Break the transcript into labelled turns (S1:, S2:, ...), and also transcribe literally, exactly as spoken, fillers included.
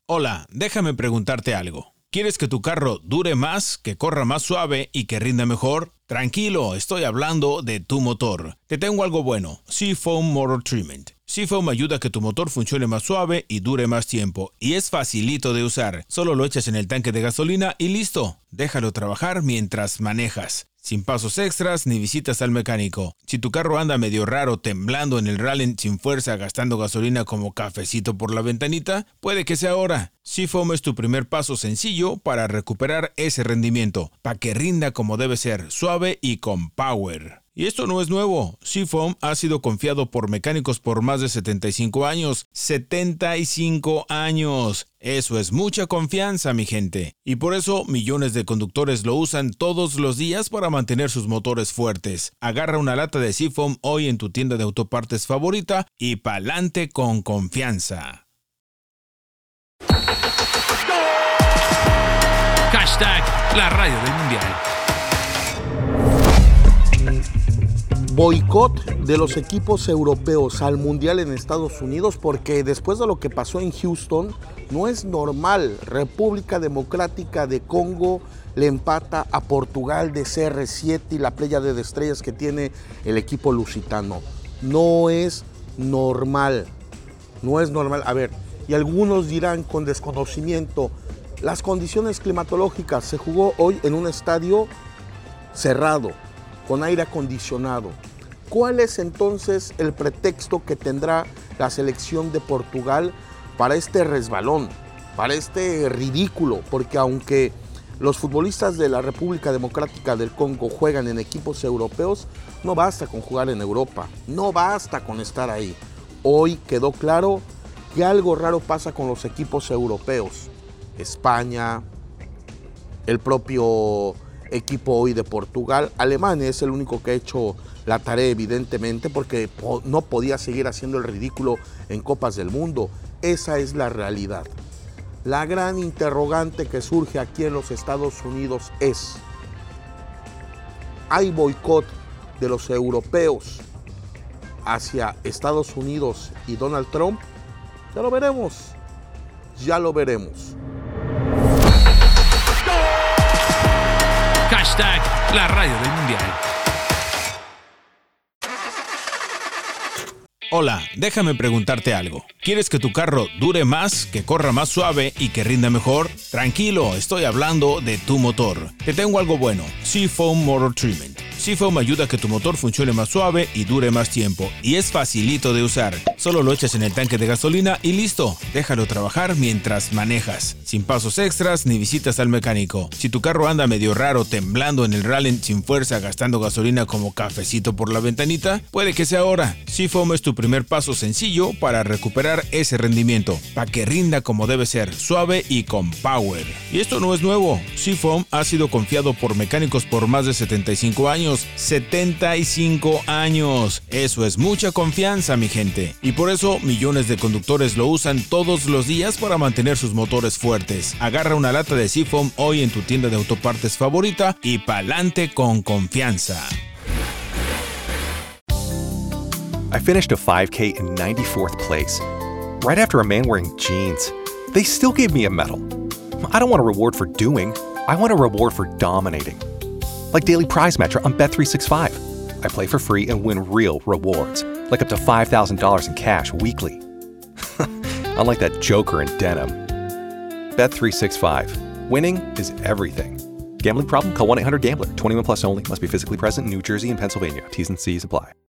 S1: Hola, déjame preguntarte algo. ¿Quieres que tu carro dure más, que corra más suave y que rinda mejor? Tranquilo, estoy hablando de tu motor. Te tengo algo bueno, Seafoam Motor Treatment. Seafoam ayuda a que tu motor funcione más suave y dure más tiempo. Y es facilito de usar. Solo lo echas en el tanque de gasolina y listo. Déjalo trabajar mientras manejas. Sin pasos extras ni visitas al mecánico. Si tu carro anda medio raro, temblando en el rally sin fuerza, gastando gasolina como cafecito por la ventanita, puede que sea ahora. Seafoam es tu primer paso sencillo para recuperar ese rendimiento, para que rinda como debe ser, suave y con power. Y esto no es nuevo. Seafoam ha sido confiado por mecánicos por más de setenta y cinco años. ¡setenta y cinco años! Eso es mucha confianza, mi gente. Y por eso millones de conductores lo usan todos los días para mantener sus motores fuertes. Agarra una lata de Seafoam hoy en tu tienda de autopartes favorita y pa'lante con confianza.
S2: Hashtag la radio del mundial.
S3: Boicot de los equipos europeos al Mundial en Estados Unidos, porque después de lo que pasó en Houston, no es normal. República Democrática de Congo le empata a Portugal de C R siete y la pléyade de estrellas que tiene el equipo lusitano. No es normal, no es normal. A ver, y algunos dirán con desconocimiento, las condiciones climatológicas, se jugó hoy en un estadio cerrado, con aire acondicionado. ¿Cuál es entonces el pretexto que tendrá la selección de Portugal para este resbalón, para este ridículo? Porque aunque los futbolistas de la República Democrática del Congo juegan en equipos europeos, no basta con jugar en Europa, no basta con estar ahí. Hoy quedó claro que algo raro pasa con los equipos europeos. España, el propio equipo hoy de Portugal, Alemania es el único que ha hecho la tarea evidentemente porque no podía seguir haciendo el ridículo en Copas del Mundo. Esa es la realidad. La gran interrogante que surge aquí en los Estados Unidos es: ¿hay boicot de los europeos hacia Estados Unidos y Donald Trump? Ya lo veremos, ya lo veremos.
S2: Hashtag la radio del mundial.
S1: Hola, déjame preguntarte algo. ¿Quieres que tu carro dure más, que corra más suave y que rinda mejor? Tranquilo, estoy hablando de tu motor. Te tengo algo bueno, Seafoam Motor Treatment. Seafoam ayuda a que tu motor funcione más suave y dure más tiempo. Y es facilito de usar. Solo lo echas en el tanque de gasolina y listo. Déjalo trabajar mientras manejas. Sin pasos extras ni visitas al mecánico. Si tu carro anda medio raro, temblando en el rally sin fuerza, gastando gasolina como cafecito por la ventanita, puede que sea ahora. Seafoam es tu primer paso sencillo para recuperar ese rendimiento, para que rinda como debe ser, suave y con power. Y esto no es nuevo. Seafoam ha sido confiado por mecánicos por más de setenta y cinco años. setenta y cinco años. Eso es mucha confianza, mi gente. Y por eso millones de conductores lo usan todos los días para mantener sus motores fuertes. Agarra una lata de Seafoam hoy en tu tienda de autopartes favorita y pa'lante con confianza.
S4: I finished a five K in ninety-fourth place, right after a man wearing jeans. They still gave me a medal. I don't want a reward for doing, I want a reward for dominating. Like Daily Prize Matcher on Bet three sixty-five. I play for free and win real rewards, like up to five thousand dollars in cash weekly. Unlike that joker in denim. Bet three sixty-five. Winning is everything. Gambling problem? Call one eight hundred gambler. twenty-one plus only. Must be physically present in New Jersey and Pennsylvania. T's and C's apply.